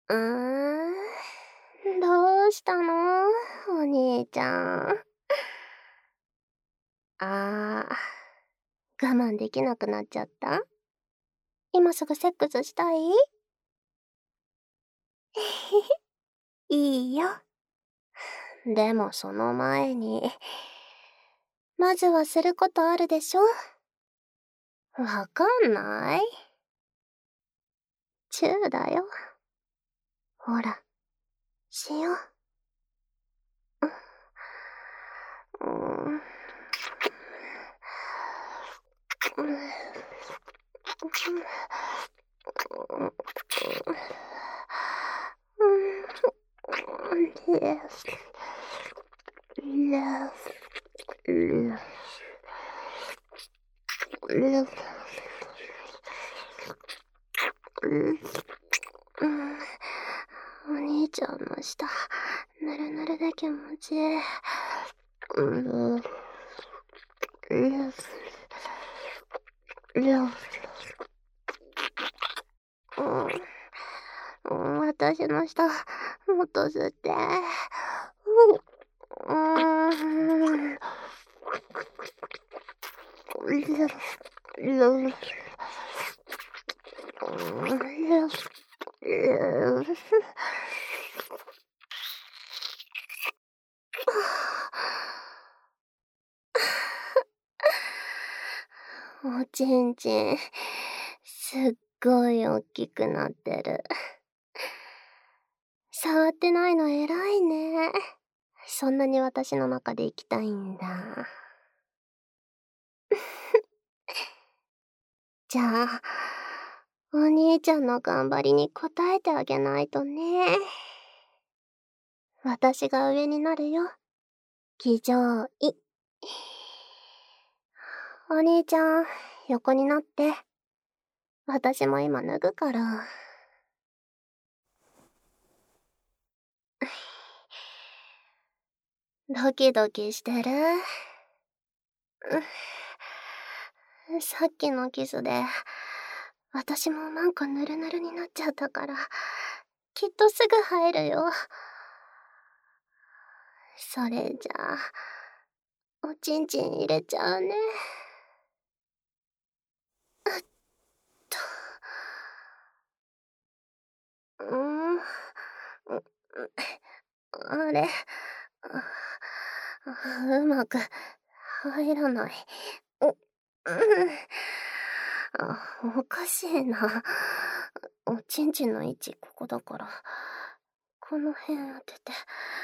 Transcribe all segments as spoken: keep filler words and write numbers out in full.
うーん、どうしたの？お兄ちゃん。ああ、我慢できなくなっちゃった？今すぐセックスしたい？いいよ。でもその前に、まずはすることあるでしょ？わかんない？チューだよ。ほら、しよう。うーん。お兄ちゃんの舌、ぬるぬるで気持ちいい。うん、私の舌、もっと吸って。うん。おちんちん、すっごいおっきくなってる。触ってないの偉いね。そんなに私の中で生きたいんだ。じゃあ、お兄ちゃんの頑張りに応えてあげないとね。私が上になるよ。騎乗位。お兄ちゃん、横になって。私も今脱ぐから。ドキドキしてる？さっきのキスで、私もなんかヌルヌルになっちゃったから、きっとすぐ入るよ。それじゃあ、おちんちん入れちゃうね。あっと。うーん。あれ、うまく入らない。お、うん。あ、おかしいな。おちんちんの位置ここだから、この辺当てて。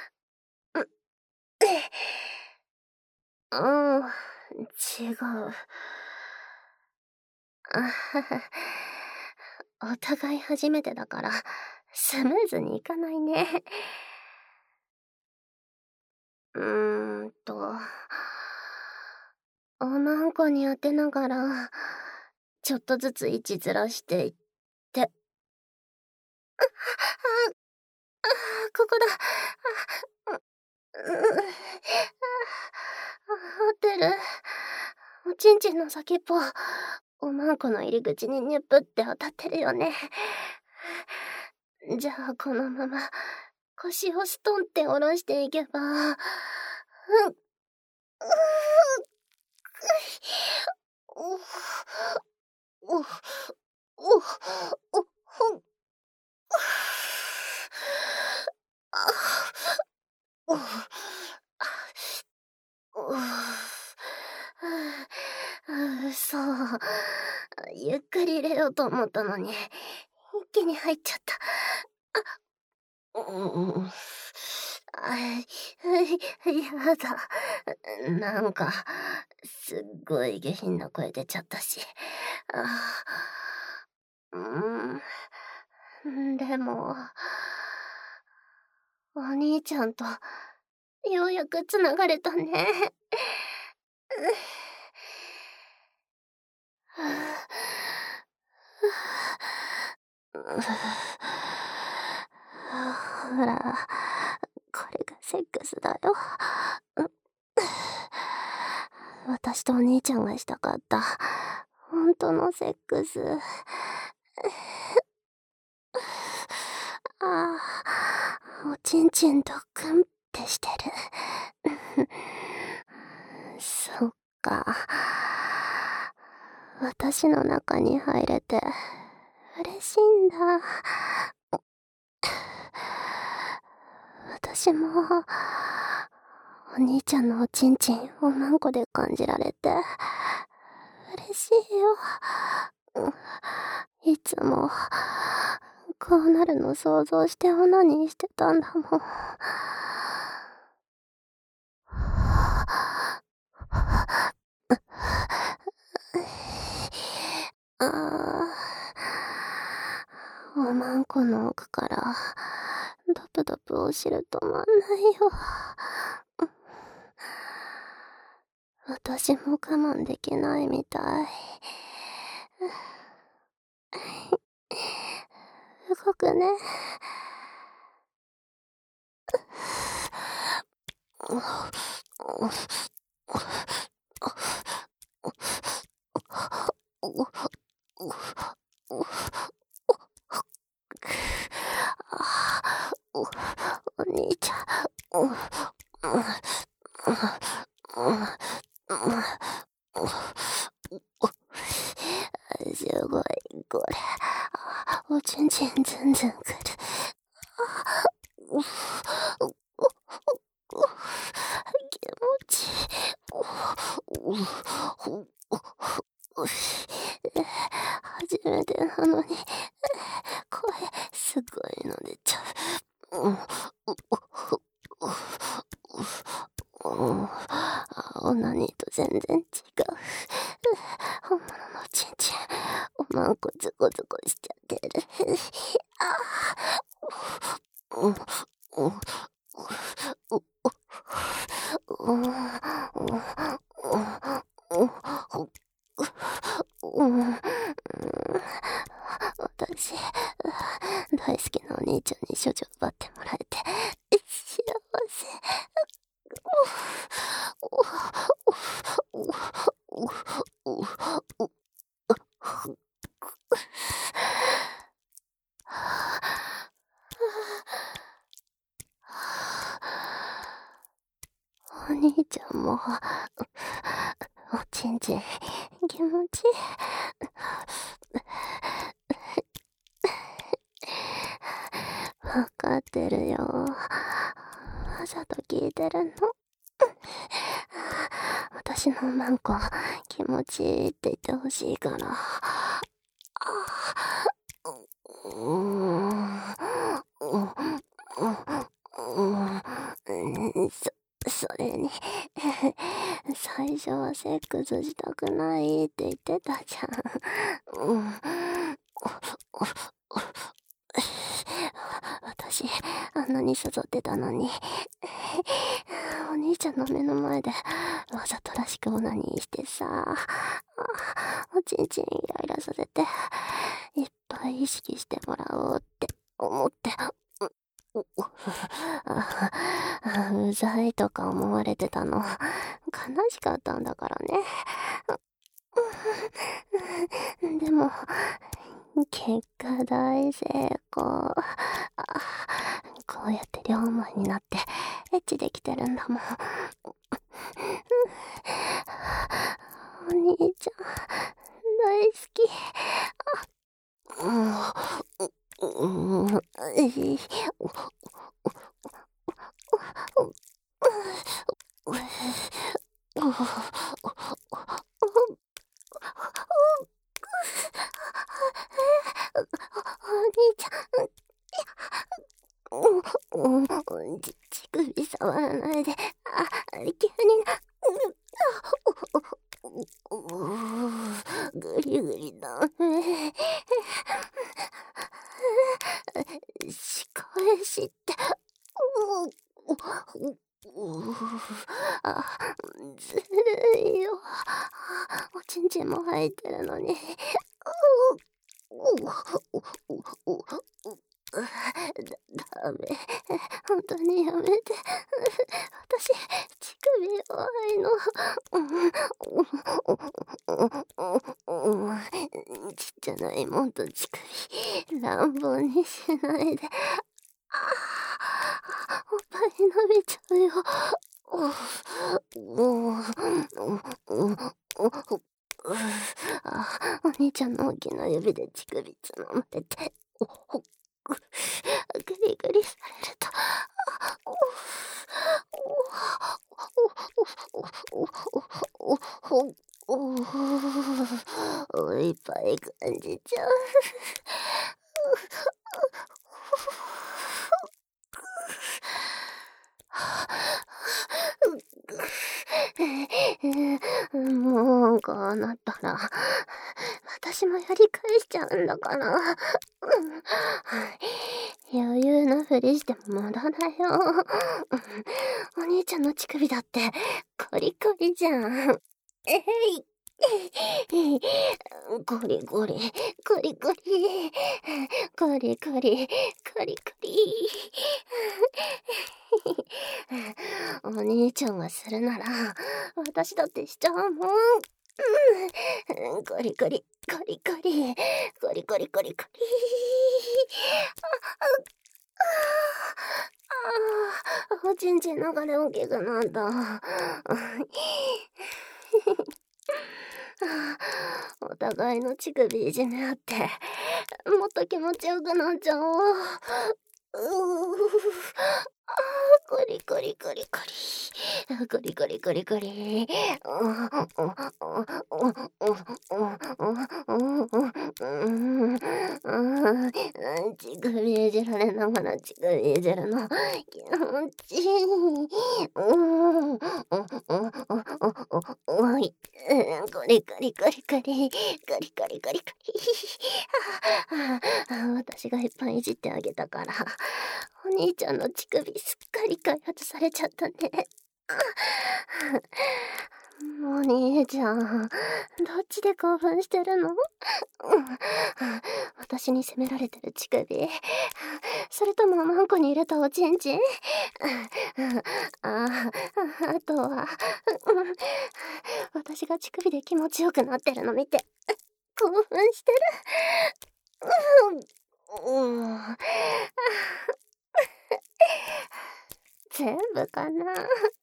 うん、違う。あはは。お互い初めてだから、スムーズにいかないね。うーんと、おまんこに当てながら、ちょっとずつ位置ずらしていって。あ、あ、あ、ここだ。あ、う、う、あ、合ってる。おちんちんの先っぽ、おまんこの入り口にニュップって当たってるよね。じゃあこのまま、腰をストンって下ろしていけば、うん、うう、お、お、お、お、ほん、あ、お、お、うそ。ゆっくり入れようと思ったのに、一気に入っちゃった。あ、うん。あ、やだ。なんか、すっごい下品な声出ちゃったし。あ、うーん。でも、お兄ちゃんと、ようやく繋がれたね。ほら、これがセックスだよ。私とお兄ちゃんがしたかった、ほんとのセックス。あおちんちんドックンってしてる。そっか。私の中に入れて嬉しいんだ。私もお兄ちゃんのおちんちんおまんこで感じられて嬉しいよ。いつもこうなるの想像してオナニーしてたんだもん。ああ、おまんこの奥からドプドプお汁止まんないよ。私も我慢できないみたい。動くね。お兄ちゃん。すごい、これ。おちんちんずんずんくる。気持ちいい。初めてなのに声すごいの出ちゃう。オナニーと全然違う。本物のちんちんおまんこズコズコしちゃってる。私大好きなお兄ちゃんに処女奪ってもらえて幸せ。お兄ちゃんもおちんちん気持ちいい。わかってるよ。わざと聞いてるの。私のマンコ気持ちいいって言ってほしいから。そ、それに最初はセックスしたくないって言ってたじゃん。うん、私あんなに誘ってたのにお兄ちゃんの目の前でわざとらしくオナニーしてさ、おちんちんイライラさせていっぱい意識してもらおうって思って、うざいとか思われてたの悲しかったんだからね。でも結果大成功。こうやって両思いになってエッチできてるんだもん。お兄ちゃん大好き。お兄ちゃんうん、ち、乳首触らないで。あ、急にな。ぐりぐりだ。仕返しって。あ、ずるいよ。おちんちんも入ってるのに。だ、ダメ。本当にやめて。私、乳首弱いの。ちっちゃな妹乳首、乱暴にしないで。 伸びちゃうよ。あ、お兄ちゃんの大きな指で乳首つままれて、おほぐりぐりされると、おいっぱい感じちゃう。もうこうなったら私もやり返しちゃうんだから。余裕のふりしても無駄だよ。お兄ちゃんの乳首だってコリコリじゃん。えいコリコリコリコリコリコリコリコリ。お兄ちゃんがするなら私だってしちゃうもん。コリコリコリコリコリコリコリコリ。ああ、おちんちん流れ大きくなった。お互いの乳首いじめ合ってもっと気持ちよくなっちゃおう。うーあー、コリコリコリコリコリコリコリコリ。乳首いじられながら乳首いじるの気持ちいい。おい、コリコリコリコリコリコリコリコリ。私がいっぱいいじってあげたからお兄ちゃんの乳首すっかり開発されちゃったね。お兄ちゃん、どっちで興奮してるの？私に責められてる乳首、それともマンコに入れたおちんちん？ああとは私が乳首で気持ちよくなってるの見て興奮してる。うん、全部かな。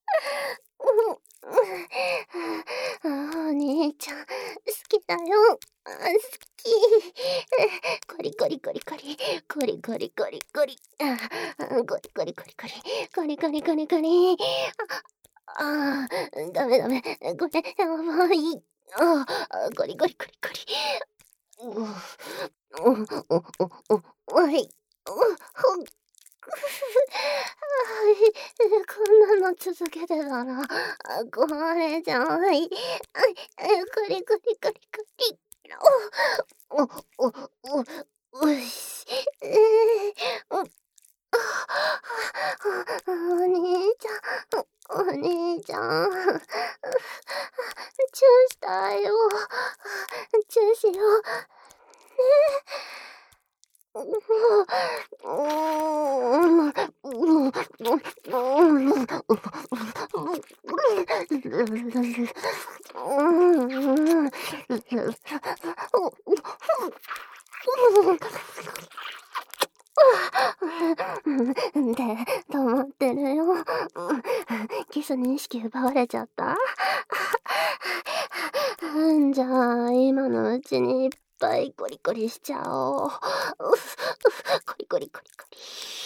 お兄ちゃん好きだよ。好き。コリコリコリコリコリコリコリコリコリコリコリコリコリコリコリコリ。ああ、ダメダメ、これやばい。ああ、コリコリコリコリ。おおおおおおいおほこんなの続けてたら壊れちゃう。はい、コリコリコリコリ。おおおおし、えー、お兄ちゃん、お兄ちゃん、チューしたいよ。チューしよう。で、止まってるよ。キスに意識奪われちゃった？じゃあ、今のうちにいっぱいコリコリしちゃおう。コリコリコリコリ。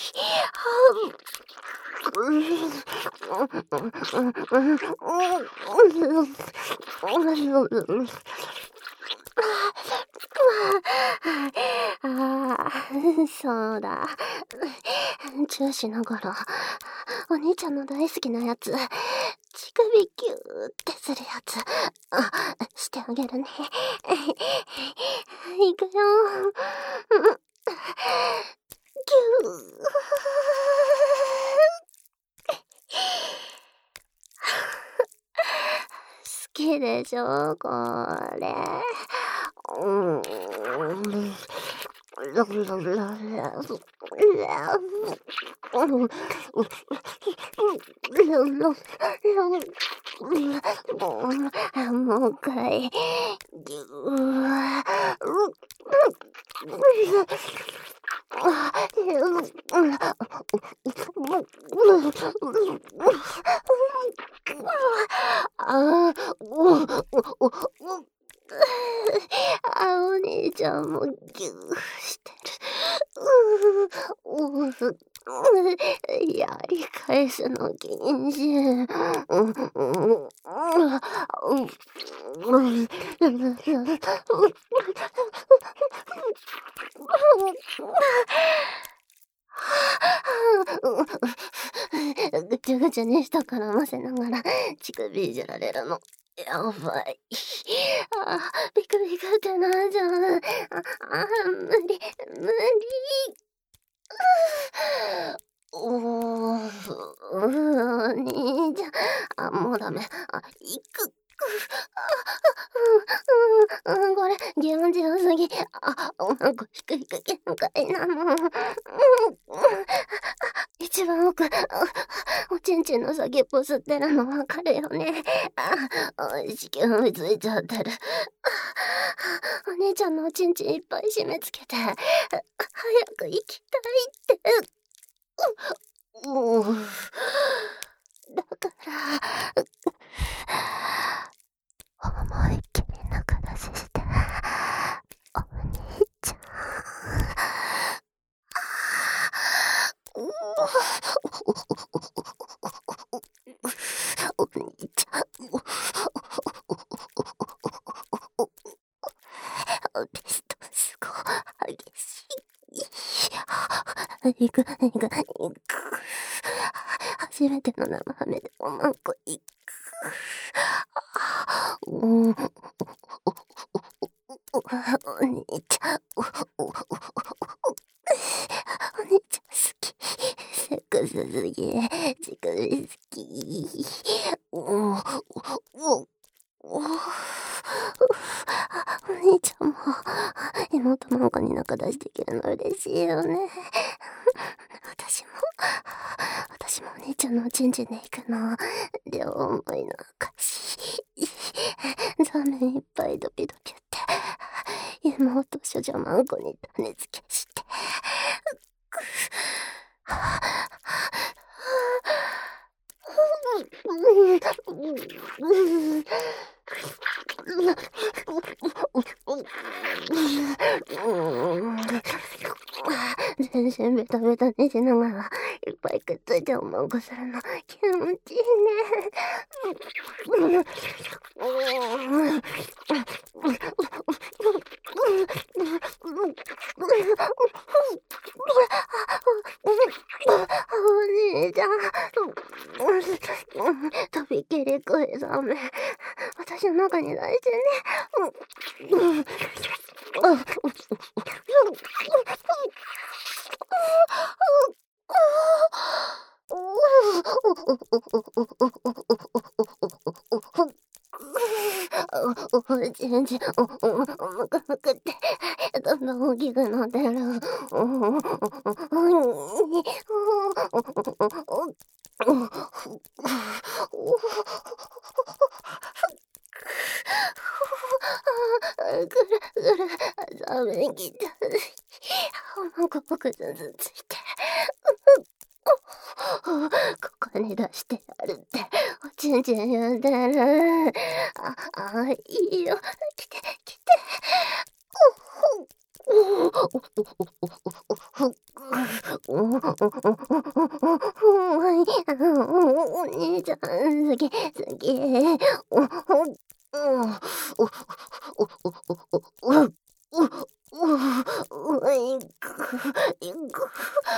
ああ、そうだ。チューしながら、お兄ちゃんの大好きなやつ、乳首ギューってするやつ、あ、してあげるね。いくよ。ギュー。好きでしょ、これ。うん。もう一回。ぎゅー。 ああ、おお、おお、あ、お兄ちゃんもぎゅーしてる。うう、うう、やり返すの謹慎。うん、うん、うん、ぐちゃぐちゃにした絡ませながら乳首いじられるの。やばい。ああ、ビクビクってなっちゃう。ああ、無理、無理。おー、うー、兄ちゃん。あ、もうダメ。あ、いく。うん、うん、うん、これ、ゲーム強すぎ。あ、おまんこ低いく限界なの。うん、うん、一番奥、あ、おちんちんの先っぽ吸ってるのわかるよね。あ、おいしき踏みついちゃってる。お姉ちゃんのおちんちんいっぱい締め付けて、早く行きたいって。う、うだから、思いっきり中出しして、お兄ちゃん。うお兄ちゃん。ベストすごい激しい。いく、いく、いく。初めての生ハメでおまんこいく。うん、お兄ちゃん。お兄ちゃん好き。セックスすぎ。乳首好き。おお、おお、お兄ちゃんも妹なんかに仲出しできるの嬉しいよね。私も、私もお兄ちゃんのおちんちんで行くの。両思いの証。ザーメンいっぱいドキドキって。妹処女マンコに種付けして。全身ベタベタにしながらいっぱいくっついておまんこするの気持ちいいね。お兄ちゃん、とびきり食いざめ、私の中に出してね。おちんちん、お、お、むくむくって、どんどん大きくなってる。ぐるぐる、ざめきちゃう。おまんこぽくずずついて。ここに出してやるって、おちんちん言うてる。あ、あ、いいよ。来て、来て。お兄ちゃん、好き、好き。いく、いく。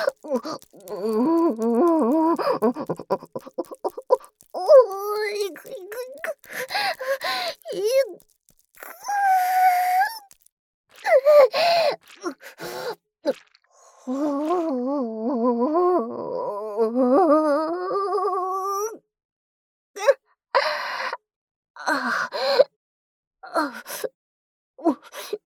おい、いく、いく、いく。いく。ああ、お、お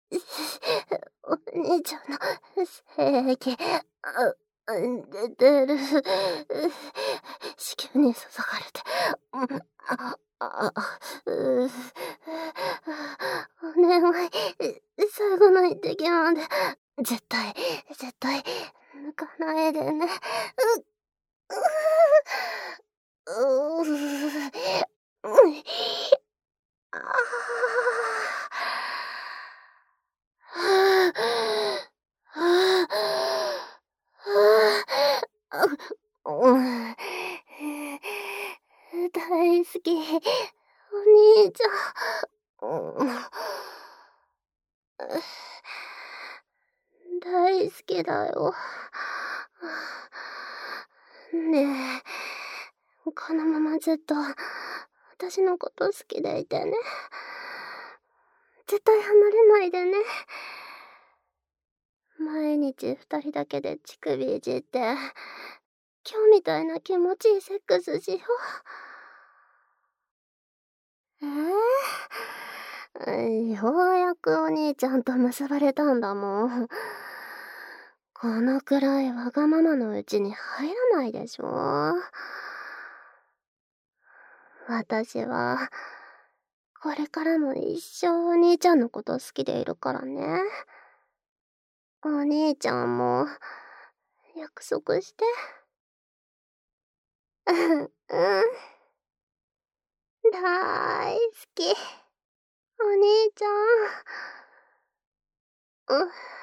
兄ちゃんの精液、あ、出てる。子宮に注がれて、うん、あ、あ、う、お願い、最後の一滴まで、絶対、絶対、抜かないでね。うっうん。大好き。お兄ちゃん。うん。大好きだよ。ねえ、このままずっと私のこと好きでいてね。絶対離れないでね。毎日二人だけで乳首いじって、今日みたいな気持ちいいセックスしよう。ええ、ようやくお兄ちゃんと結ばれたんだもん。このくらいわがままのうちに入らないでしょ。私は、これからも一生お兄ちゃんのこと好きでいるからね。お兄ちゃんも、約束して。うん、うん。大好き。お兄ちゃん。うん。